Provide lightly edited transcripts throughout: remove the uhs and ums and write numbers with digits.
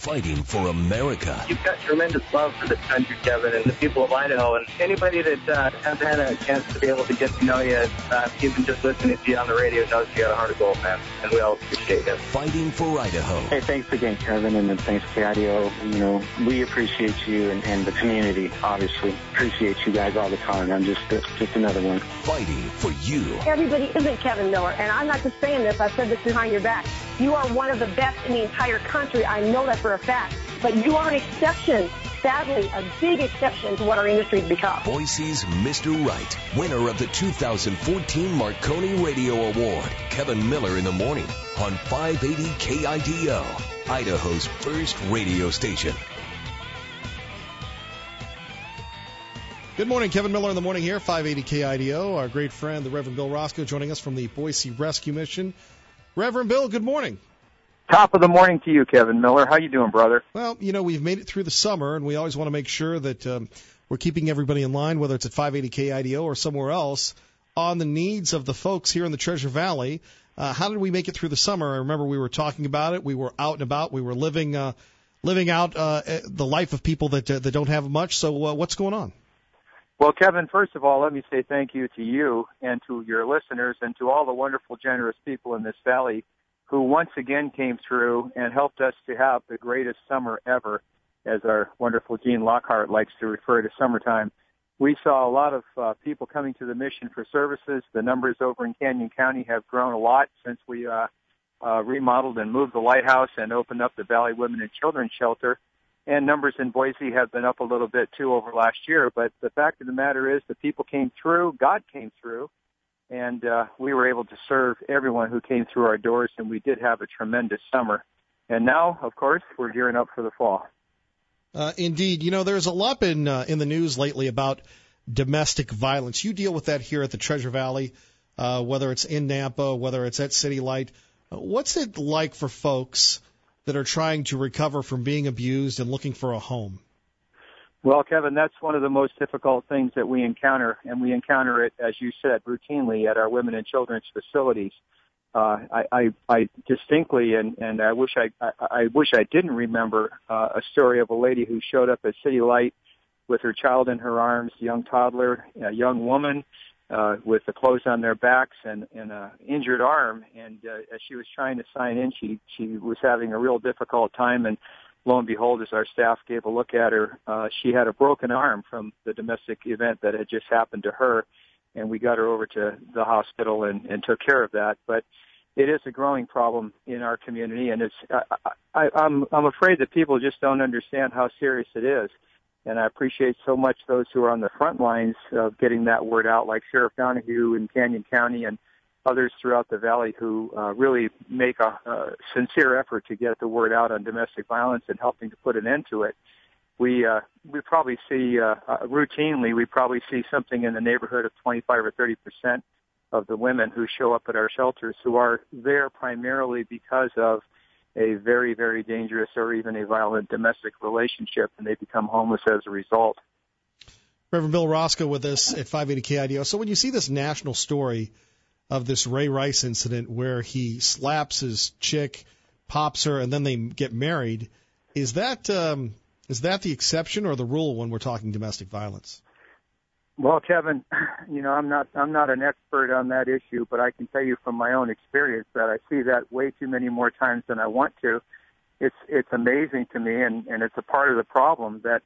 fighting for America. You've got tremendous love for this country, Kevin, and the people of Idaho. And anybody that has had a chance to be able to get to know you, even just listening to you on the radio, knows you got a heart of gold, man. And we all appreciate it. Fighting for Idaho. Hey, thanks again, Kevin, and thanks to KIDO. You know, we appreciate you and the community, obviously. Appreciate you guys all the time. I'm just another one. Fighting for you. Everybody isn't Kevin Miller, and I'm not just saying this. I've said this behind your back. You are one of the best in the entire country. I know that for a fact. But you are an exception, sadly, a big exception to what our industry has become. Boise's Mr. Right, winner of the 2014 Marconi Radio Award, Kevin Miller in the morning on 580 KIDO, Idaho's first radio station. Good morning, Kevin Miller in the morning here, 580 KIDO. Our great friend, the Reverend Bill Roscoe, joining us from the Boise Rescue Mission. Reverend Bill, good morning. Top of the morning to you, Kevin Miller. How you doing, brother? Well, you know, we've made it through the summer, and we always want to make sure that we're keeping everybody in line, whether it's at 580 KIDO or somewhere else, on the needs of the folks here in the Treasure Valley. How did we make it through the summer? I remember we were talking about it. We were out and about. We were living out the life of people that don't have much. So what's going on? Well, Kevin, first of all, let me say thank you to you and to your listeners and to all the wonderful, generous people in this valley who once again came through and helped us to have the greatest summer ever, as our wonderful Gene Lockhart likes to refer to summertime. We saw a lot of people coming to the mission for services. The numbers over in Canyon County have grown a lot since we remodeled and moved the lighthouse and opened up the Valley Women and Children's Shelter. And numbers in Boise have been up a little bit, too, over last year. But the fact of the matter is the people came through, God came through, and we were able to serve everyone who came through our doors, and we did have a tremendous summer. And now, of course, we're gearing up for the fall. Indeed. You know, there's a lot been in the news lately about domestic violence. You deal with that here at the Treasure Valley, whether it's in Nampa, whether it's at City Light. What's it like for folks that are trying to recover from being abused and looking for a home? Well, Kevin, that's one of the most difficult things that we encounter, and we encounter it, as you said, routinely at our women and children's facilities. I distinctly, and I wish I didn't remember a story of a lady who showed up at City Light with her child in her arms, young toddler, a young woman, with the clothes on their backs and an injured arm. And as she was trying to sign in, she was having a real difficult time. And lo and behold, as our staff gave a look at her, she had a broken arm from the domestic event that had just happened to her. And we got her over to the hospital and took care of that. But it is a growing problem in our community, and I'm afraid that people just don't understand how serious it is. And I appreciate so much those who are on the front lines of getting that word out, like Sheriff Donahue in Canyon County and others throughout the valley who really make a sincere effort to get the word out on domestic violence and helping to put an end to it. We probably see routinely, we probably see something in the neighborhood of 25 or 30% of the women who show up at our shelters who are there primarily because of a very, very dangerous or even a violent domestic relationship, and they become homeless as a result. Reverend Bill Roscoe with us at 580 KIDO. So when you see this national story of this Ray Rice incident where he slaps his chick, pops her, and then they get married, is that the exception or the rule when we're talking domestic violence? Well, Kevin, you know, I'm not an expert on that issue, but I can tell you from my own experience that I see that way too many more times than I want to. It's amazing to me, and it's a part of the problem that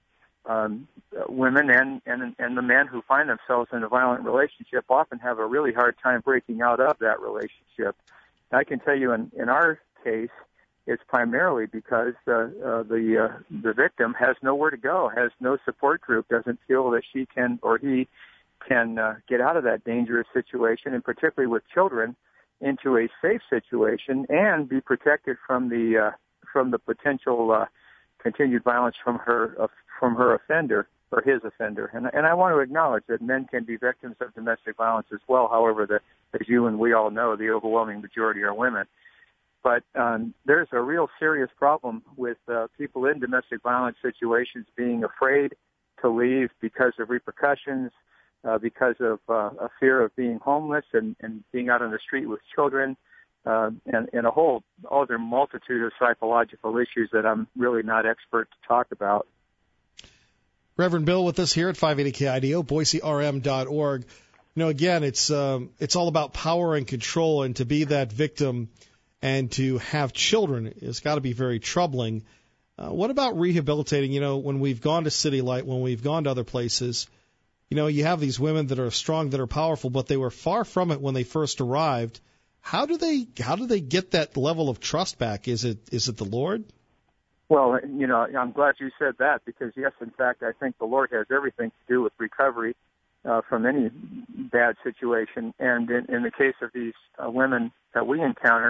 women and the men who find themselves in a violent relationship often have a really hard time breaking out of that relationship. I can tell you in our case, it's primarily because the victim has nowhere to go, has no support group, doesn't feel that she can or he can get out of that dangerous situation, and particularly with children, into a safe situation and be protected from the potential continued violence from her offender or his offender. And I want to acknowledge that men can be victims of domestic violence as well. However, as you and we all know, the overwhelming majority are women. But there's a real serious problem with people in domestic violence situations being afraid to leave because of repercussions, because of a fear of being homeless and being out on the street with children. and a whole other multitude of psychological issues that I'm really not expert to talk about. Reverend Bill with us here at 580 KIDO, BoiseRM.org. Again, it's all about power and control, and to be that victim and to have children has got to be very troubling. What about rehabilitating? When we've gone to City Light, when we've gone to other places, you have these women that are strong, that are powerful, but they were far from it when they first arrived. How do they get that level of trust back? Is it the Lord? Well, I'm glad you said that, because yes, in fact, I think the Lord has everything to do with recovery from any bad situation. And in the case of these women that we encounter,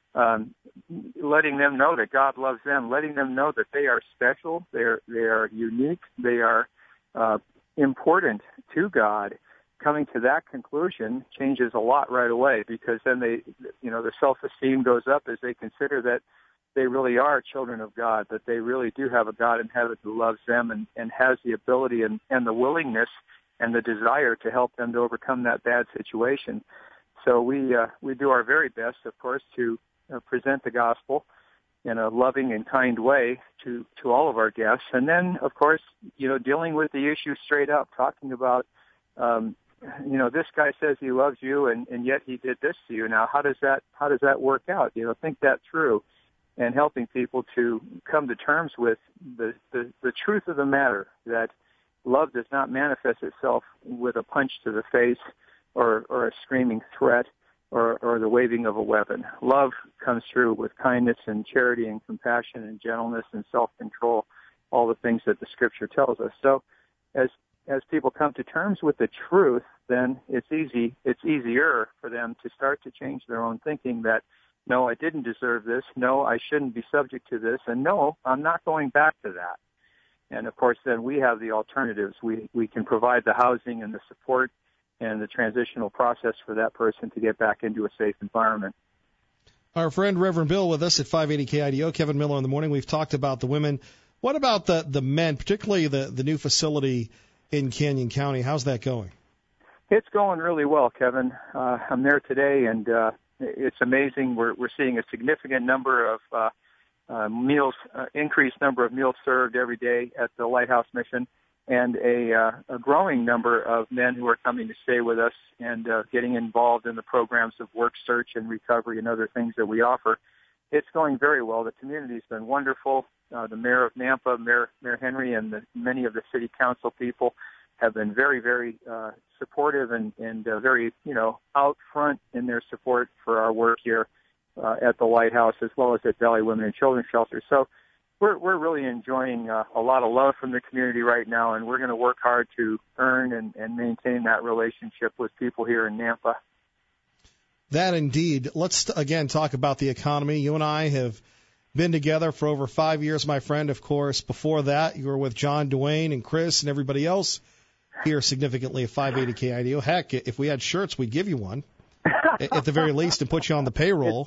letting them know that God loves them, letting them know that they are special, they are unique, they are important to God. Coming to that conclusion changes a lot right away, because then the self-esteem goes up as they consider that they really are children of God, that they really do have a God in heaven who loves them and has the ability and the willingness and the desire to help them to overcome that bad situation. So we do our very best, of course, to present the gospel in a loving and kind way to all of our guests. And then, of course, dealing with the issue straight up, talking about, this guy says he loves you and yet he did this to you. Now, how does that work out? Think that through, and helping people to come to terms with the truth of the matter, that love does not manifest itself with a punch to the face or a screaming threat or the waving of a weapon. Love comes through with kindness and charity and compassion and gentleness and self-control, all the things that the Scripture tells us. So as people come to terms with the truth, then it's easier for them to start to change their own thinking that, no, I didn't deserve this. No, I shouldn't be subject to this. And no, I'm not going back to that. And, of course, then we have the alternatives. We can provide the housing and the support and the transitional process for that person to get back into a safe environment. Our friend Reverend Bill with us at 580 KIDO, Kevin Miller in the morning. We've talked about the women. What about the men, particularly the new facility in Canyon County? How's that going? It's going really well, Kevin. I'm there today, and it's amazing. We're seeing a significant number of meals, increased number of meals served every day at the Lighthouse Mission, and a growing number of men who are coming to stay with us and getting involved in the programs of work search and recovery and other things that we offer. It's going very well. The community's been wonderful. The mayor of Nampa, Mayor Henry, and many of the city council people have been very, very supportive and very, out front in their support for our work here at the Lighthouse, as well as at Valley Women and Children's Shelter. So we're really enjoying a lot of love from the community right now, and we're going to work hard to earn and maintain that relationship with people here in Nampa. That indeed. Let's again talk about the economy. You and I have been together for over 5 years, my friend. Of course, before that, you were with John, Dwayne, and Chris, and everybody else here significantly at 580 KIDO. Heck, if we had shirts, we'd give you one at the very least and put you on the payroll.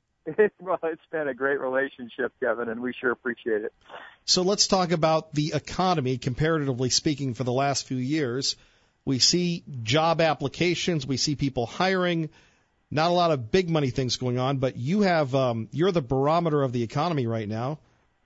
It's been a great relationship, Kevin, and we sure appreciate it. So let's talk about the economy, comparatively speaking, for the last few years. We see job applications. We see people hiring. Not a lot of big money things going on, but you have you're the barometer of the economy right now.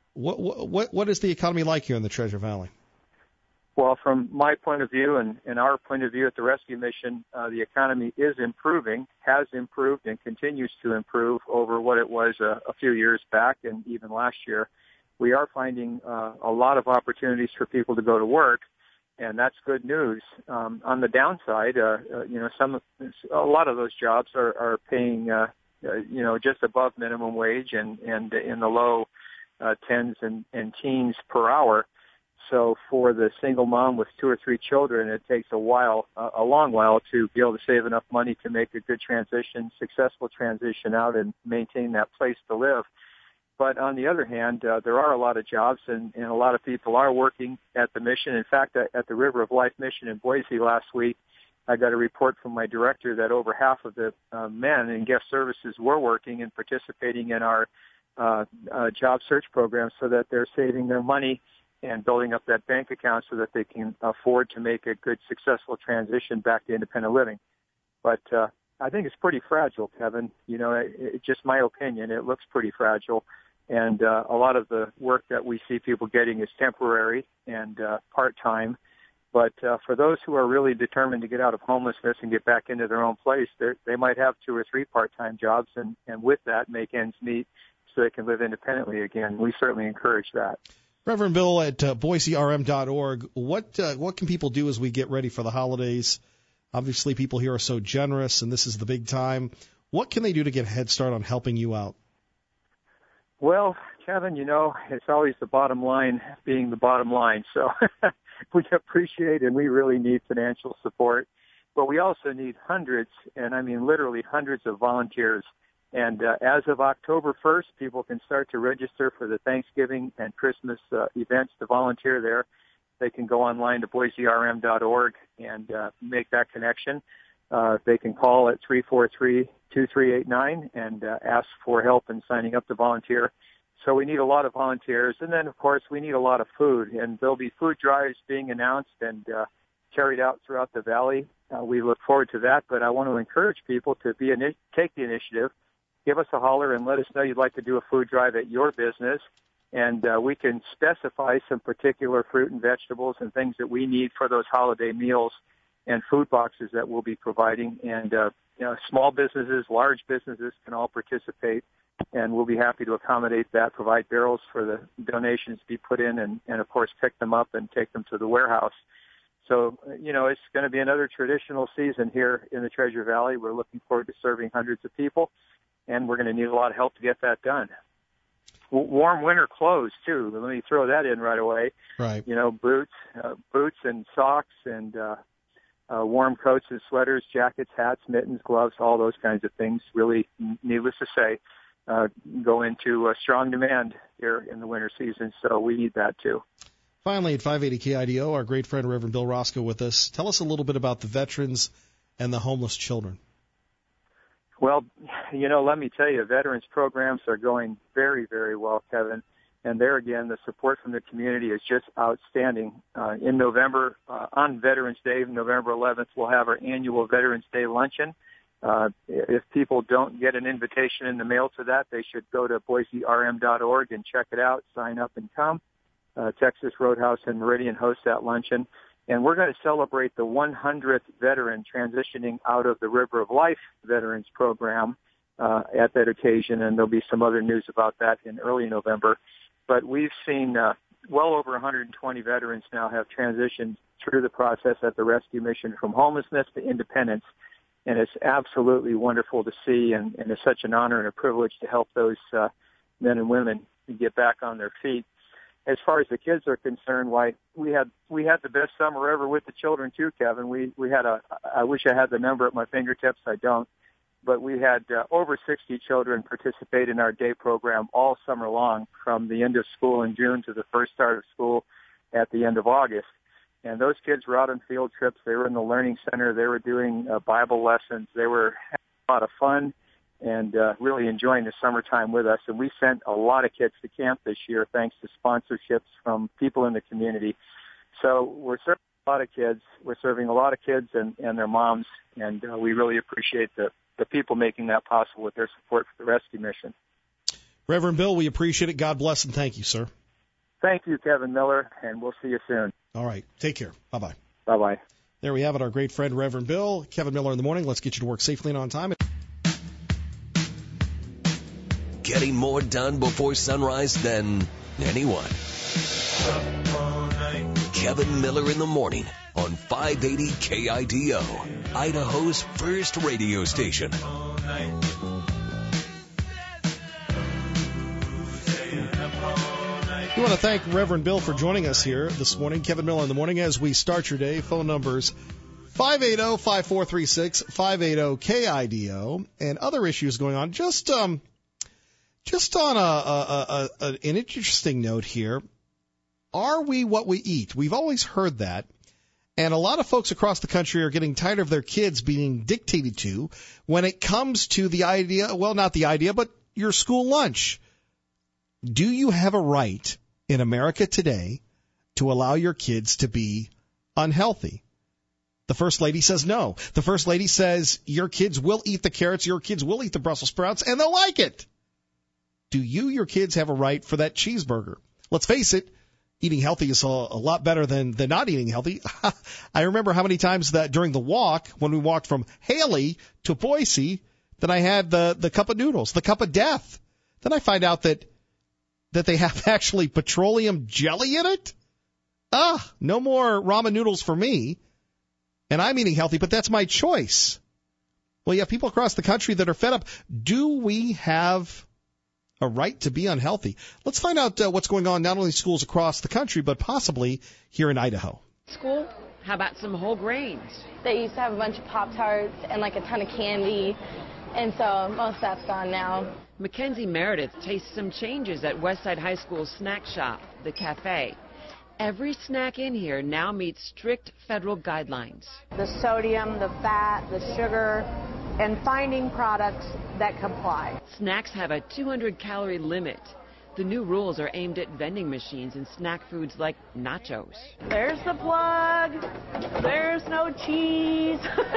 What is the economy like here in the Treasure Valley? Well, from my point of view and our point of view at the Rescue Mission, the economy is improving, has improved, and continues to improve over what it was a few years back and even last year. We are finding a lot of opportunities for people to go to work, and that's good news. On the downside, a lot of those jobs are paying, just above minimum wage and in the low tens and teens per hour. So for the single mom with 2 or 3 children, it takes a long while to be able to save enough money to make a good successful transition out and maintain that place to live. But on the other hand, there are a lot of jobs and a lot of people are working at the mission. In fact, at the River of Life Mission in Boise last week, I got a report from my director that over half of the men in guest services were working and participating in our job search program, so that they're saving their money and building up that bank account so that they can afford to make a good, successful transition back to independent living. But I think it's pretty fragile, Kevin. You know, it's just my opinion. It looks pretty fragile. And a lot of the work that we see people getting is temporary and part-time. But for those who are really determined to get out of homelessness and get back into their own place, they might have 2 or 3 part-time jobs and with that make ends meet so they can live independently again. We certainly encourage that. Reverend Bill at BoiseRM.org, what can people do as we get ready for the holidays? Obviously, people here are so generous, and this is the big time. What can they do to get a head start on helping you out? Well, Kevin, you know, it's always the bottom line being the bottom line. So we appreciate and we really need financial support. But we also need hundreds, and I mean literally hundreds of volunteers. And as of October 1st, people can start to register for the Thanksgiving and Christmas events to volunteer there. They can go online to BoiseRM.org and make that connection. They can call at 343-2389 and ask for help in signing up to volunteer. So we need a lot of volunteers. And then, of course, we need a lot of food. And there'll be food drives being announced and carried out throughout the valley. We look forward to that. But I want to encourage people to take the initiative. Give us a holler and let us know you'd like to do a food drive at your business. And we can specify some particular fruit and vegetables and things that we need for those holiday meals and food boxes that we'll be providing. And, small businesses, large businesses can all participate, and we'll be happy to accommodate that, provide barrels for the donations to be put in, and of course, pick them up and take them to the warehouse. So, it's going to be another traditional season here in the Treasure Valley. We're looking forward to serving hundreds of people, and we're going to need a lot of help to get that done. Warm winter clothes, too. Let me throw that in right away. Right. Boots and socks and warm coats and sweaters, jackets, hats, mittens, gloves, all those kinds of things, really, needless to say, go into strong demand here in the winter season. So we need that, too. Finally, at 580 KIDO, our great friend Reverend Bill Roscoe with us. Tell us a little bit about the veterans and the homeless children. Well, let me tell you, veterans programs are going very, very well, Kevin. And there again, the support from the community is just outstanding. In November, on Veterans Day, November 11th, we'll have our annual Veterans Day luncheon. If people don't get an invitation in the mail to that, they should go to BoiseRM.org and check it out, sign up and come. Texas Roadhouse and Meridian host that luncheon. And we're going to celebrate the 100th veteran transitioning out of the River of Life Veterans Program at that occasion, and there'll be some other news about that in early November. But we've seen well over 120 veterans now have transitioned through the process at the rescue mission from homelessness to independence, and it's absolutely wonderful to see, and it's such an honor and a privilege to help those men and women get back on their feet. As far as the kids are concerned, why we had the best summer ever with the children too, Kevin. We had I wish I had the number at my fingertips. I don't, but we had over 60 children participate in our day program all summer long, from the end of school in June to the first start of school at the end of August. And those kids were out on field trips. They were in the learning center. They were doing Bible lessons. They were having a lot of fun and really enjoying the summertime with us. And we sent a lot of kids to camp this year thanks to sponsorships from people in the community. So we're serving a lot of kids. We're serving a lot of kids and their moms, and we really appreciate the people making that possible with their support for the rescue mission. Reverend Bill, we appreciate it. God bless and thank you, sir. Thank you, Kevin Miller, and we'll see you soon. All right. Take care. Bye-bye. Bye-bye. There we have it, our great friend, Reverend Bill. Kevin Miller in the morning. Let's get you to work safely and on time. Getting more done before sunrise than anyone. Kevin Miller in the morning on 580 KIDO, Idaho's first radio station. We want to thank Reverend Bill for joining us here this morning. Kevin Miller in the morning as we start your day. Phone numbers 580-5436, 580-KIDO, and other issues going on. Just on an interesting note here, are we what we eat? We've always heard that, and a lot of folks across the country are getting tired of their kids being dictated to when it comes to the idea, well, not the idea, but your school lunch. Do you have a right in America today to allow your kids to be unhealthy? The First Lady says no. The First Lady says your kids will eat the carrots, your kids will eat the Brussels sprouts, and they'll like it. Do you, your kids, have a right for that cheeseburger? Let's face it, eating healthy is a lot better than not eating healthy. I remember how many times that during the walk, when we walked from Haley to Boise, that I had the cup of noodles, the cup of death. Then I find out that they have actually petroleum jelly in it. No more ramen noodles for me. And I'm eating healthy, but that's my choice. Well, you have people across the country that are fed up. Do we have a right to be unhealthy? Let's find out what's going on not only in schools across the country, but possibly here in Idaho. School? How about some whole grains? They used to have a bunch of Pop-Tarts and like a ton of candy, and so most of that's gone now. Mackenzie Meredith tastes some changes at Westside High School's snack shop, the Cafe. Every snack in here now meets strict federal guidelines. The sodium, the fat, the sugar, and finding products that comply. Snacks have a 200-calorie limit. The new rules are aimed at vending machines and snack foods like nachos. There's the plug. There's no cheese.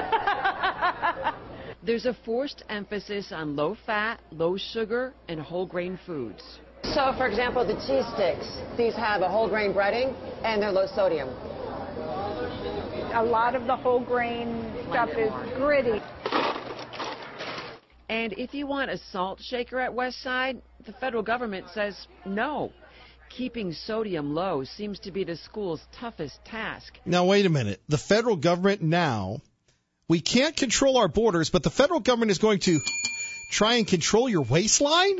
There's a forced emphasis on low fat, low sugar, and whole grain foods. So, for example, the cheese sticks, these have a whole grain breading and they're low sodium. A lot of the whole grain stuff is gritty. And if you want a salt shaker at Westside, the federal government says no. Keeping sodium low seems to be the school's toughest task. Now, wait a minute. The federal government now, we can't control our borders, but the federal government is going to try and control your waistline?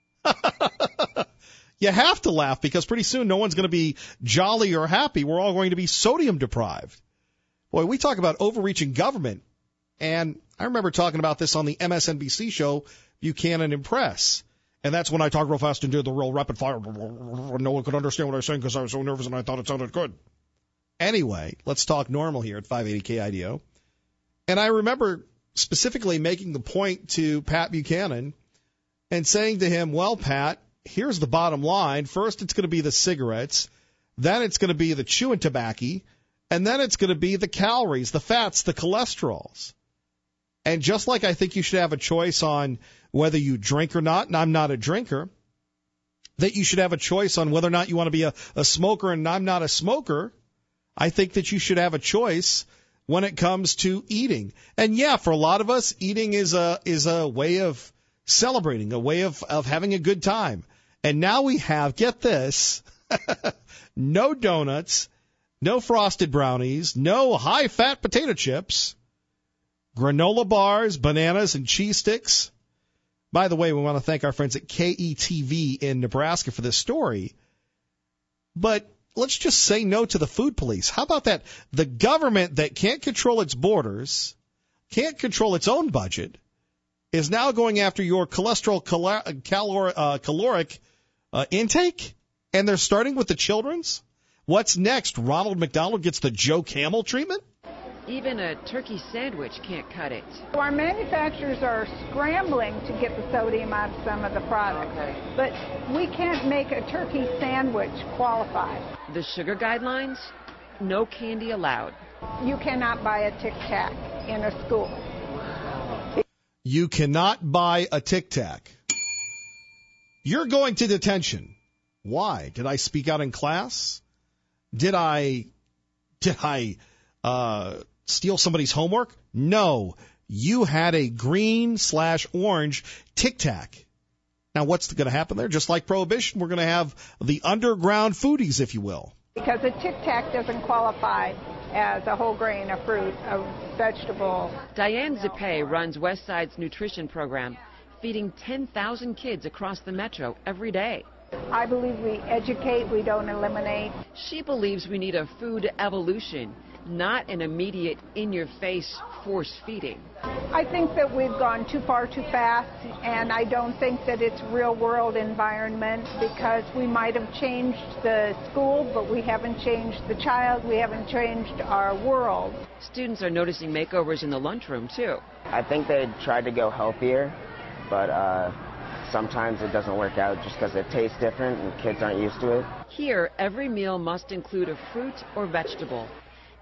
You have to laugh because pretty soon no one's going to be jolly or happy. We're all going to be sodium deprived. Boy, we talk about overreaching government. And I remember talking about this on the MSNBC show, Buchanan and Press. And that's when I talked real fast and did the real rapid fire. No one could understand what I was saying because I was so nervous and I thought it sounded good. Anyway, let's talk normal here at 580 KIDO. And I remember specifically making the point to Pat Buchanan and saying to him, well, Pat, here's the bottom line. First, it's going to be the cigarettes. Then it's going to be the chewing tobacco. And then it's going to be the calories, the fats, the cholesterols. And just like I think you should have a choice on whether you drink or not, and I'm not a drinker, that you should have a choice on whether or not you want to be a smoker, and I'm not a smoker, I think that you should have a choice when it comes to eating. And yeah, for a lot of us, eating is a way of celebrating, a way of having a good time. And now we have, get this, no donuts, no frosted brownies, no high-fat potato chips, granola bars, bananas, and cheese sticks. By the way, we want to thank our friends at KETV in Nebraska for this story. But let's just say no to the food police. How about that? The government that can't control its borders, can't control its own budget, is now going after your cholesterol caloric intake, and they're starting with the children's? What's next? Ronald McDonald gets the Joe Camel treatment? Even a turkey sandwich can't cut it. Our manufacturers are scrambling to get the sodium out of some of the products, but we can't make a turkey sandwich qualify. The sugar guidelines? No candy allowed. You cannot buy a Tic Tac in a school. You cannot buy a Tic Tac. You're going to detention. Why? Did I speak out in class? Did I steal somebody's homework? No. You had a green/orange Tic Tac. Now, what's going to happen there? Just like Prohibition, we're going to have the underground foodies, if you will. Because a Tic Tac doesn't qualify as a whole grain, a fruit, a vegetable. Diane Zippe runs Westside's nutrition program, feeding 10,000 kids across the metro every day. I believe we educate, we don't eliminate. She believes we need a food evolution, not an immediate, in-your-face force feeding. I think that we've gone too far too fast, and I don't think that it's real-world environment because we might have changed the school, but we haven't changed the child, we haven't changed our world. Students are noticing makeovers in the lunchroom, too. I think they tried to go healthier, but sometimes it doesn't work out just because it tastes different and kids aren't used to it. Here, every meal must include a fruit or vegetable.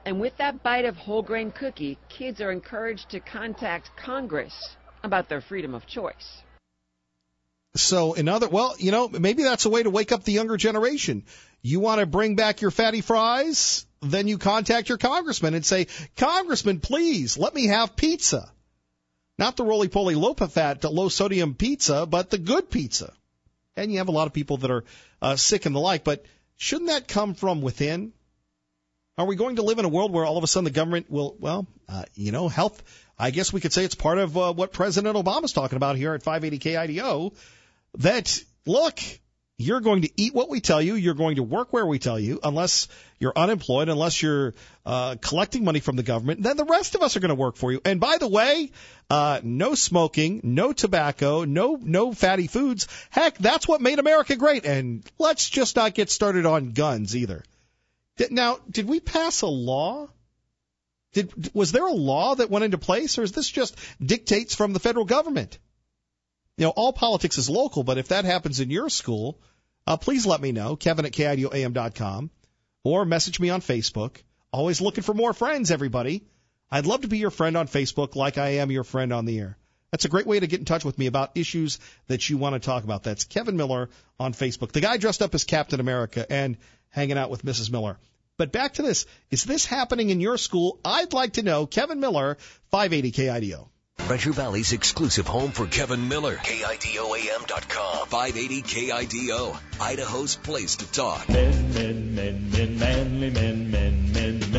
And with that bite of whole grain cookie, kids are encouraged to contact Congress about their freedom of choice. So maybe that's a way to wake up the younger generation. You want to bring back your fatty fries? Then you contact your congressman and say, Congressman, please let me have pizza. Not the roly-poly low-fat, low-sodium pizza, but the good pizza. And you have a lot of people that are sick and the like, but shouldn't that come from within? Are we going to live in a world where all of a sudden the government will, health, I guess we could say it's part of what President Obama's talking about here at 580 KIDO, that, look, you're going to eat what we tell you, you're going to work where we tell you, unless you're unemployed, unless you're collecting money from the government, then the rest of us are going to work for you. And by the way, no smoking, no tobacco, no fatty foods. Heck, that's what made America great. And let's just not get started on guns either. Now, did we pass a law? Was there a law that went into place, or is this just dictates from the federal government? All politics is local, but if that happens in your school, please let me know, Kevin@KIDOAM.com, or message me on Facebook. Always looking for more friends, everybody. I'd love to be your friend on Facebook like I am your friend on the air. That's a great way to get in touch with me about issues that you want to talk about. That's Kevin Miller on Facebook. The guy dressed up as Captain America and hanging out with Mrs. Miller. But back to this. Is this happening in your school? I'd like to know. Kevin Miller, 580 KIDO. Treasure Valley's exclusive home for Kevin Miller. KIDOAM.com. 580 KIDO. Idaho's place to talk. Men, manly men, manly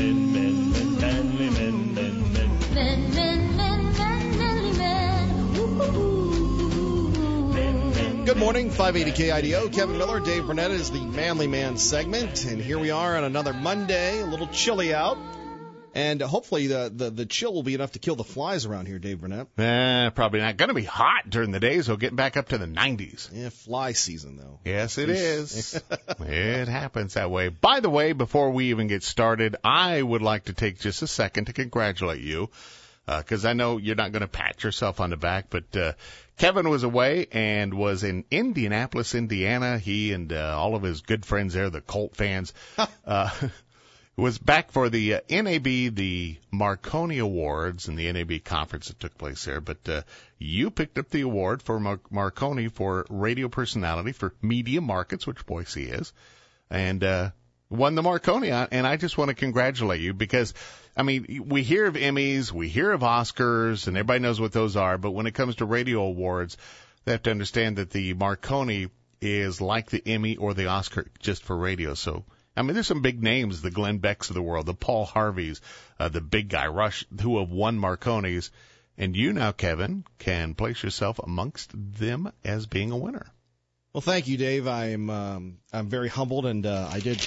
men. Good morning, 580 KIDO. Kevin Miller, Dave Burnett is the Manly Man segment, and here we are on another Monday, a little chilly out. And hopefully the chill will be enough to kill the flies around here, Dave Burnett. Probably not. Going to be hot during the day, so getting back up to the 90s. Yeah, fly season, though. Yes, it is. It happens that way. By the way, before we even get started, I would like to take just a second to congratulate you, because I know you're not going to pat yourself on the back, but Kevin was away and was in Indianapolis, Indiana. He and all of his good friends there, the Colt fans, was back for the NAB, the Marconi Awards, and the NAB conference that took place there. But you picked up the award for Marconi for radio personality for media markets, which Boise is, and won the Marconi. And I just want to congratulate you because, I mean, we hear of Emmys, we hear of Oscars, and everybody knows what those are. But when it comes to radio awards, they have to understand that the Marconi is like the Emmy or the Oscar just for radio. So, I mean, there's some big names, the Glenn Becks of the world, the Paul Harveys, the big guy Rush, who have won Marconis. And you now, Kevin, can place yourself amongst them as being a winner. Well, thank you, Dave. I'm very humbled, and I did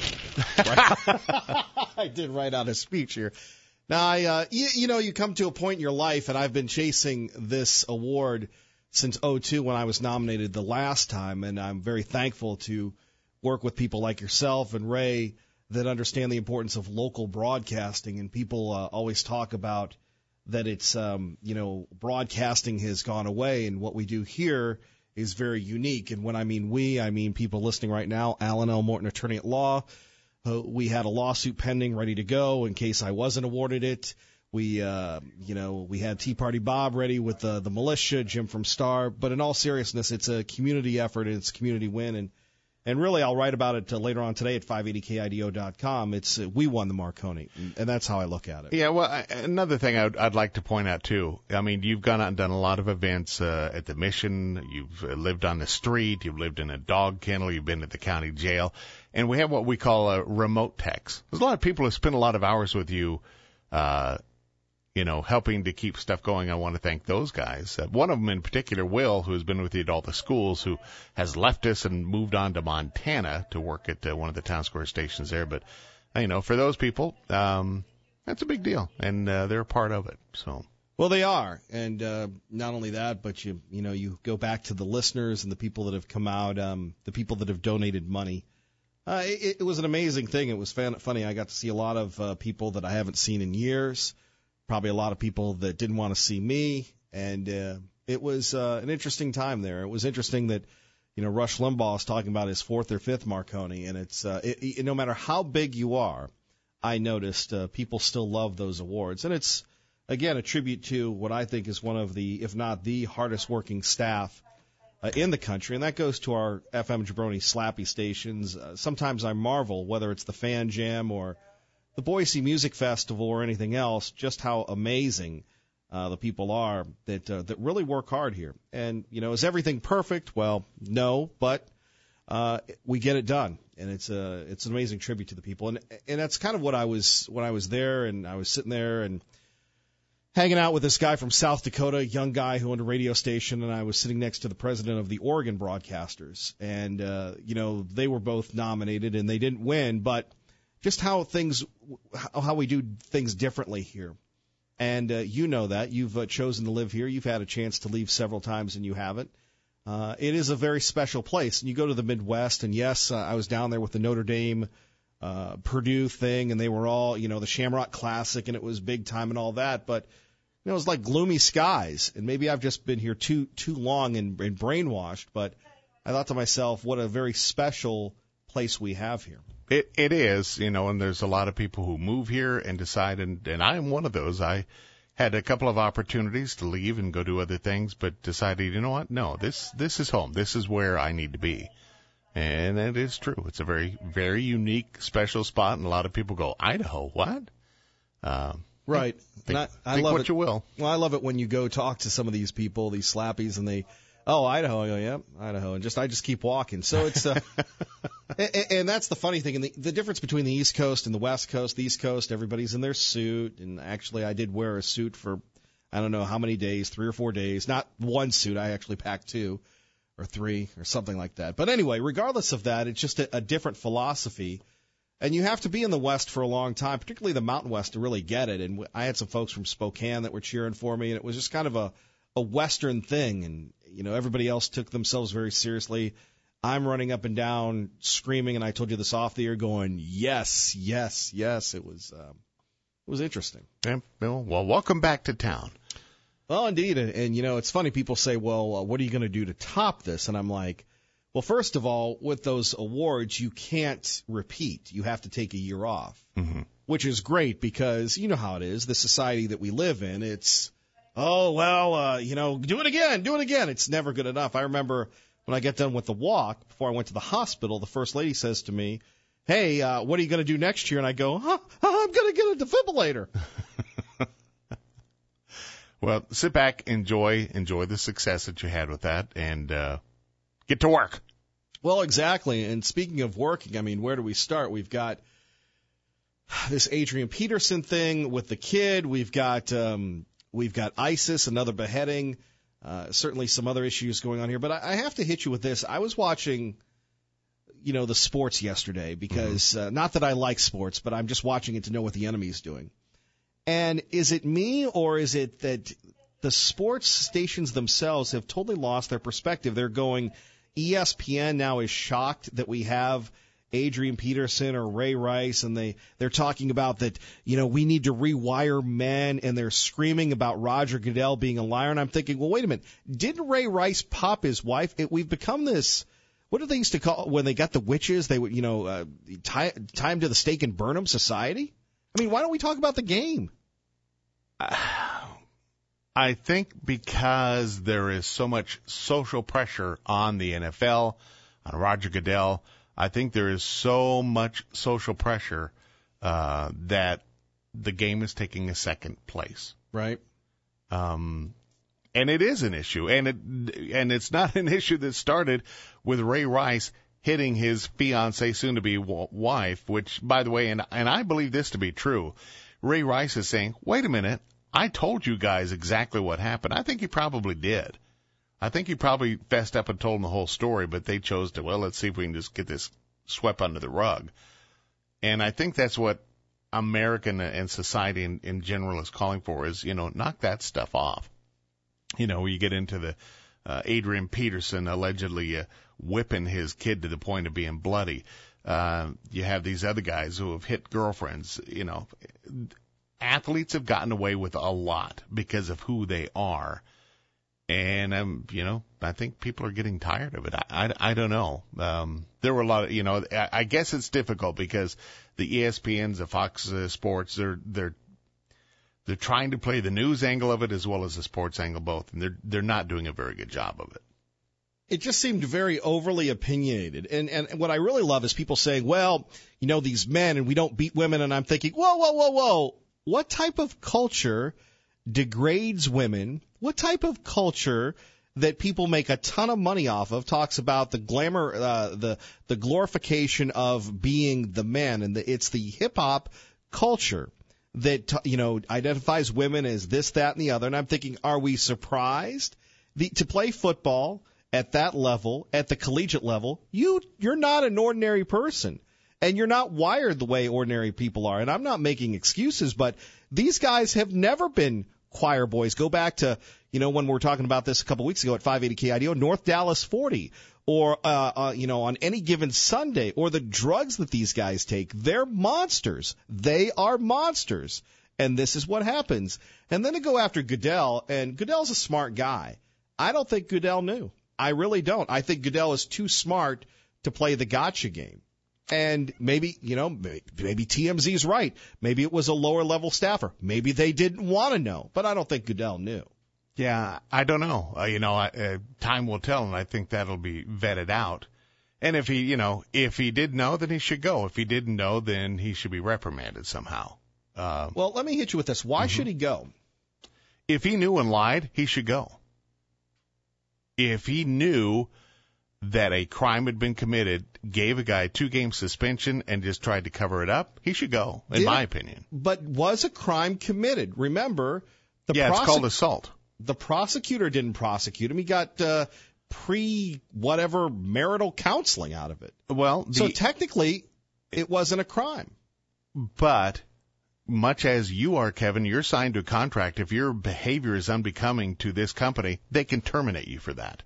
write out a speech here. Now, you come to a point in your life, and I've been chasing this award since 2002 when I was nominated the last time, and I'm very thankful to work with people like yourself and Ray that understand the importance of local broadcasting. And people always talk about that it's, broadcasting has gone away, and what we do here is very unique. And when I mean we, I mean people listening right now, Alan L. Morton, attorney at law. We had a lawsuit pending, ready to go in case I wasn't awarded it. We had Tea Party Bob ready with the militia, Jim from Star. But in all seriousness, it's a community effort, and it's a community win. And really, I'll write about it later on today at 580KIDO.com. It's we won the Marconi, and that's how I look at it. Yeah, well, another thing I'd like to point out, too. I mean, you've gone out and done a lot of events at the Mission. You've lived on the street. You've lived in a dog kennel. You've been at the county jail. And we have what we call a remote techs. There's a lot of people who spend a lot of hours with you, helping to keep stuff going. I want to thank those guys. One of them in particular, Will, who's been with you at all the schools, who has left us and moved on to Montana to work at one of the town square stations there. But, for those people, that's a big deal, and they're a part of it. So. Well, they are. And not only that, but you go back to the listeners and the people that have come out, the people that have donated money. It was an amazing thing. It was funny. I got to see a lot of people that I haven't seen in years. Probably a lot of people that didn't want to see me, and it was an interesting time there. It was interesting that, Rush Limbaugh is talking about his fourth or fifth Marconi, and it's no matter how big you are, I noticed people still love those awards. And it's, again, a tribute to what I think is one of the, if not the hardest working staff in the country, and that goes to our FM Jabroni Slappy stations. Sometimes I marvel, whether it's the Fan Jam or the Boise Music Festival or anything else, just how amazing the people are that really work hard here. And, is everything perfect? Well, no, but we get it done. And it's an amazing tribute to the people. And that's kind of what I was when I was there, and I was sitting there and hanging out with this guy from South Dakota, a young guy who owned a radio station, and I was sitting next to the president of the Oregon Broadcasters. And, they were both nominated, and they didn't win, but just how we do things differently here. And you know that. You've chosen to live here. You've had a chance to leave several times, and you haven't. It is a very special place. And you go to the Midwest, and yes, I was down there with the Notre Dame Purdue thing, and they were all, the Shamrock Classic, and it was big time and all that. But, it was like gloomy skies. And maybe I've just been here too long and brainwashed. But I thought to myself, what a very special place we have here. It is, and there's a lot of people who move here and decide, and I am one of those. I had a couple of opportunities to leave and go do other things, but decided, you know what? No, this is home. This is where I need to be. And it is true. It's a very, very unique, special spot, and a lot of people go, Idaho, what? Right. Think love what it. You will. Well, I love it when you go talk to some of these people, these slappies, and they, Idaho. I go, yeah, Idaho. And I just keep walking. So it's, and that's the funny thing. And the difference between the East Coast and the West Coast, the East Coast, everybody's in their suit. And actually, I did wear a suit for, I don't know how many days, 3 or 4 days. Not one suit. I actually packed 2 or 3 or something like that. But anyway, regardless of that, it's just a different philosophy. And you have to be in the West for a long time, particularly the Mountain West, to really get it. And I had some folks from Spokane that were cheering for me, and it was just kind of a Western thing. And, everybody else took themselves very seriously. I'm running up and down screaming, and I told you this off the air, going, yes, yes, yes. It was interesting. Yeah, well, welcome back to town. Well, indeed. And it's funny. People say, well, what are you going to do to top this? And I'm like, well, first of all, with those awards, you can't repeat. You have to take a year off, which is great because you know how it is. The society that we live in, it's, do it again. It's never good enough. I remember when I got done with the walk, before I went to the hospital, the first lady says to me, hey, what are you going to do next year? And I go, I'm going to get a defibrillator. Well, sit back, enjoy the success that you had with that, and get to work. Well, exactly. And speaking of working, where do we start? We've got this Adrian Peterson thing with the kid. We've got ISIS, another beheading. Certainly some other issues going on here. But I have to hit you with this. I was watching, the sports yesterday because not that I like sports, but I'm just watching it to know what the enemy's doing. And is it me or is it that the sports stations themselves have totally lost their perspective? They're going, ESPN now is shocked that we have Adrian Peterson or Ray Rice, and they're talking about that, we need to rewire men, and they're screaming about Roger Goodell being a liar. And I'm thinking, well, wait a minute. Didn't Ray Rice pop his wife? We've become this, what did they used to call, when they got the witches, they would, tie them to the stake and burn them society? Why don't we talk about the game? I think because there is so much social pressure on the NFL, on Roger Goodell, I think there is so much social pressure that the game is taking a second place. Right. And it is an issue, and it's not an issue that started with Ray Rice hitting his fiancée, soon-to-be wife, which, by the way, and I believe this to be true, Ray Rice is saying, wait a minute, I told you guys exactly what happened. I think he probably did. I think he probably fessed up and told them the whole story, but they chose to, let's see if we can just get this swept under the rug. And I think that's what American and society in general is calling for is, knock that stuff off. You get into the Adrian Peterson allegedly whipping his kid to the point of being bloody. You have these other guys who have hit girlfriends. Athletes have gotten away with a lot because of who they are. And, I think people are getting tired of it. I don't know. There were a lot of, I guess it's difficult because the ESPNs, the Fox Sports, they're trying to play the news angle of it as well as the sports angle both, and they're not doing a very good job of it. It just seemed very overly opinionated. And what I really love is people saying, well, these men and we don't beat women. And I'm thinking, whoa. What type of culture degrades women? What type of culture that people make a ton of money off of talks about the glamour, the glorification of being the man? And it's the hip hop culture that, identifies women as this, that, and the other. And I'm thinking, are we surprised? To play football at that level, at the collegiate level, you're not an ordinary person, and you're not wired the way ordinary people are. And I'm not making excuses, but these guys have never been choir boys. Go back to, when we were talking about this a couple weeks ago at 580 KIDO, North Dallas 40, or, on any given Sunday, or the drugs that these guys take. They're monsters. They are monsters. And this is what happens. And then to go after Goodell, and Goodell's a smart guy. I don't think Goodell knew. I really don't. I think Goodell is too smart to play the gotcha game. And maybe TMZ's right. Maybe it was a lower level staffer. Maybe they didn't want to know, but I don't think Goodell knew. Yeah, I don't know. Time will tell, and I think that'll be vetted out. And if he did know, then he should go. If he didn't know, then he should be reprimanded somehow. Well, let me hit you with this. Why should he go? If he knew and lied, he should go. If he knew that a crime had been committed, gave a guy 2-game suspension, and just tried to cover it up, he should go, in my opinion. But was a crime committed? Remember, it's called assault. The prosecutor didn't prosecute him. He got pre-whatever marital counseling out of it. Well, so technically, it wasn't a crime. But much as you are, Kevin, you're signed to a contract. If your behavior is unbecoming to this company, they can terminate you for that.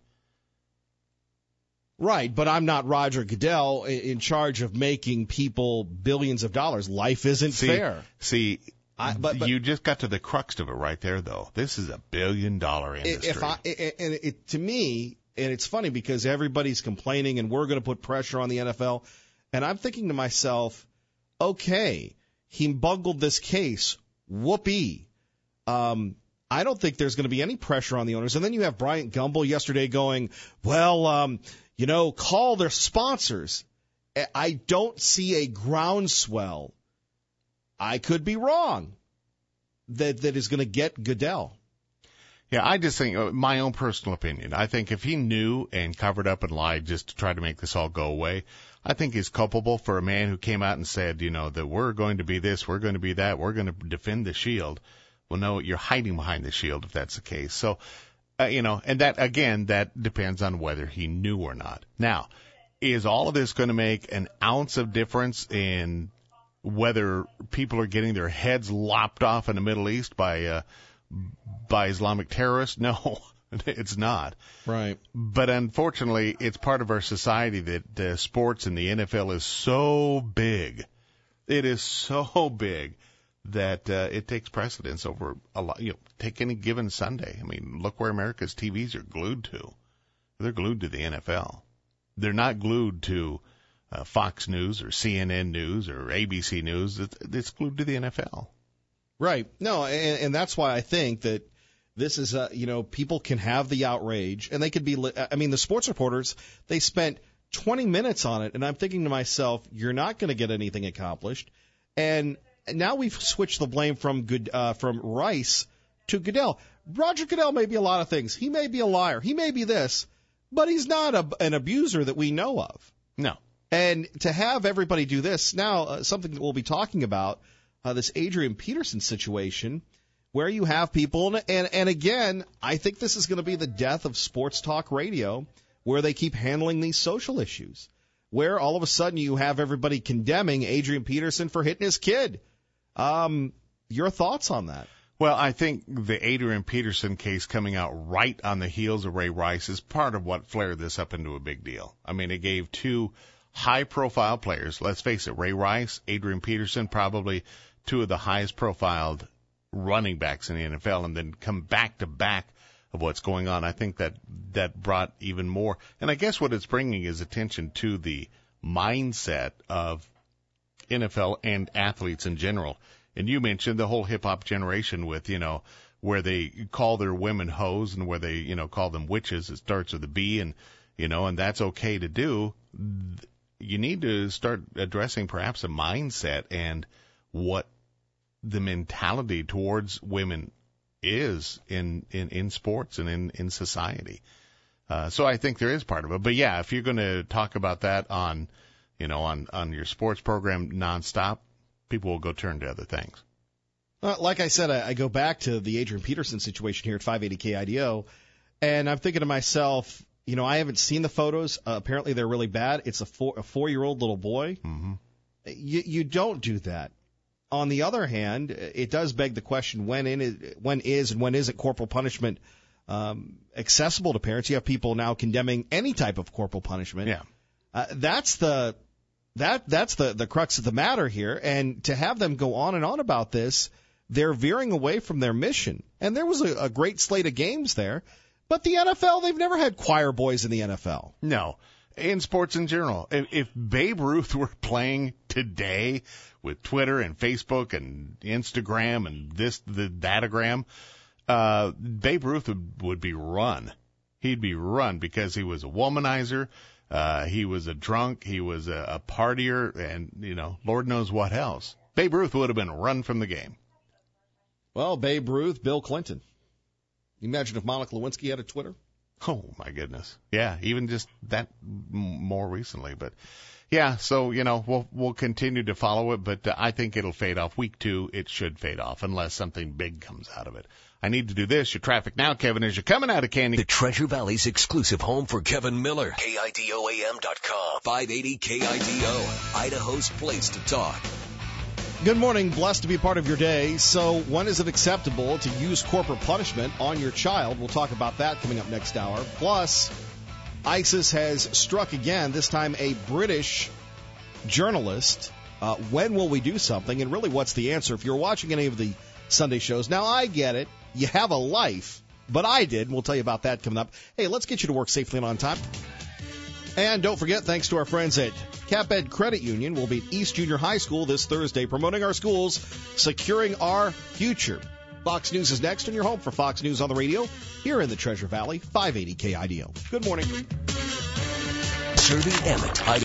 Right, but I'm not Roger Goodell in charge of making people billions of dollars. Life isn't fair. But you just got to the crux of it right there, though. This is $1 billion industry. To me, and it's funny because everybody's complaining and we're going to put pressure on the NFL, and I'm thinking to myself, okay, he bungled this case. Whoopee. I don't think there's going to be any pressure on the owners. And then you have Bryant Gumbel yesterday going, call their sponsors. I don't see a groundswell. I could be wrong that is going to get Goodell. Yeah, I just think, my own personal opinion, I think if he knew and covered up and lied just to try to make this all go away, I think he's culpable for a man who came out and said, that we're going to be this, we're going to be that, we're going to defend the shield. Well, no, you're hiding behind the shield if that's the case. So, and that, again, that depends on whether he knew or not. Now, is all of this going to make an ounce of difference in whether people are getting their heads lopped off in the Middle East by Islamic terrorists? No, it's not. Right. But unfortunately, it's part of our society that sports and the NFL is so big. It is so big that it takes precedence over a lot. Take any given Sunday. I mean, look where America's TVs are glued to. They're glued to the NFL. They're not glued to Fox News or CNN News or ABC News. It's glued to the NFL. Right. No, and that's why I think that this is, people can have the outrage, and they could be, the sports reporters, they spent 20 minutes on it, and I'm thinking to myself, you're not going to get anything accomplished. And now we've switched the blame from Rice to Goodell. Roger Goodell may be a lot of things. He may be a liar. He may be this, but he's not an abuser that we know of. No. And to have everybody do this now, something that we'll be talking about, this Adrian Peterson situation, where you have people, and again, I think this is going to be the death of sports talk radio, where they keep handling these social issues, where all of a sudden you have everybody condemning Adrian Peterson for hitting his kid. Your thoughts on that? Well, I think the Adrian Peterson case coming out right on the heels of Ray Rice is part of what flared this up into a big deal. I mean, it gave two high-profile players, let's face it, Ray Rice, Adrian Peterson, probably two of the highest-profiled running backs in the NFL, and then come back-to-back of what's going on. I think that brought even more. And I guess what it's bringing is attention to the mindset of NFL and athletes in general. And you mentioned the whole hip-hop generation with, where they call their women hoes and where they, call them witches. It starts with a B, and, and that's okay to do. You need to start addressing perhaps a mindset and what the mentality towards women is in sports and in society. So I think there is part of it. But yeah, if you're going to talk about that on your sports program nonstop, people will go turn to other things. Like I said, I go back to the Adrian Peterson situation here at 580 KIDO, and I'm thinking to myself, I haven't seen the photos. Apparently they're really bad. It's a 4-year-old little boy. Mm-hmm. You don't do that. On the other hand, it does beg the question, when is and when isn't corporal punishment accessible to parents? You have people now condemning any type of corporal punishment. Yeah. That's the crux of the matter here. And to have them go on and on about this, they're veering away from their mission. And there was a great slate of games there. But the NFL, they've never had choir boys in the NFL. No. In sports in general. If Babe Ruth were playing today with Twitter and Facebook and Instagram and the datagram, Babe Ruth would be run. He'd be run because he was a womanizer. He was a drunk. He was a partier, and, Lord knows what else. Babe Ruth would have been run from the game. Well, Babe Ruth, Bill Clinton. Imagine if Monica Lewinsky had a Twitter. Oh, my goodness. Yeah, even just that more recently. But, yeah, so, we'll continue to follow it, but I think it'll fade off. Week 2, it should fade off unless something big comes out of it. I need to do this. Your traffic now, Kevin, as you're coming out of Canyon. The Treasure Valley's exclusive home for Kevin Miller. KIDOAM.com. 580 KIDO. Idaho's place to talk. Good morning. Blessed to be part of your day. So when is it acceptable to use corporal punishment on your child? We'll talk about that coming up next hour. Plus, ISIS has struck again, this time a British journalist. When will we do something? And really, what's the answer? If you're watching any of the Sunday shows, now I get it. You have a life, but I did. We'll tell you about that coming up. Hey, let's get you to work safely and on time. And don't forget, thanks to our friends at CapEd Credit Union, we'll be at East Junior High School this Thursday, promoting our schools, securing our future. Fox News is next, and you're home for Fox News on the radio here in the Treasure Valley, 580 KIDO. Good morning. Serby Emmett.